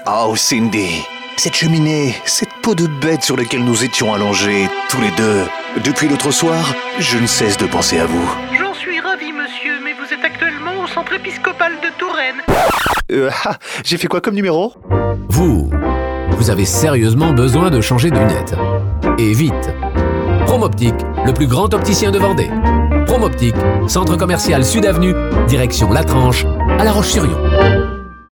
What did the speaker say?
Oh Cindy, cette cheminée, cette peau de bête sur laquelle nous étions allongés, tous les deux. Depuis l'autre soir, je ne cesse de penser à vous. J'en suis ravi, monsieur, mais vous êtes actuellement au centre épiscopal de Touraine. J'ai fait quoi comme numéro? Vous avez sérieusement besoin de changer de lunettes. Et vite. Promoptique, le plus grand opticien de Vendée. Promoptique, centre commercial Sud Avenue, direction La Tranche, à La Roche-sur-Yon.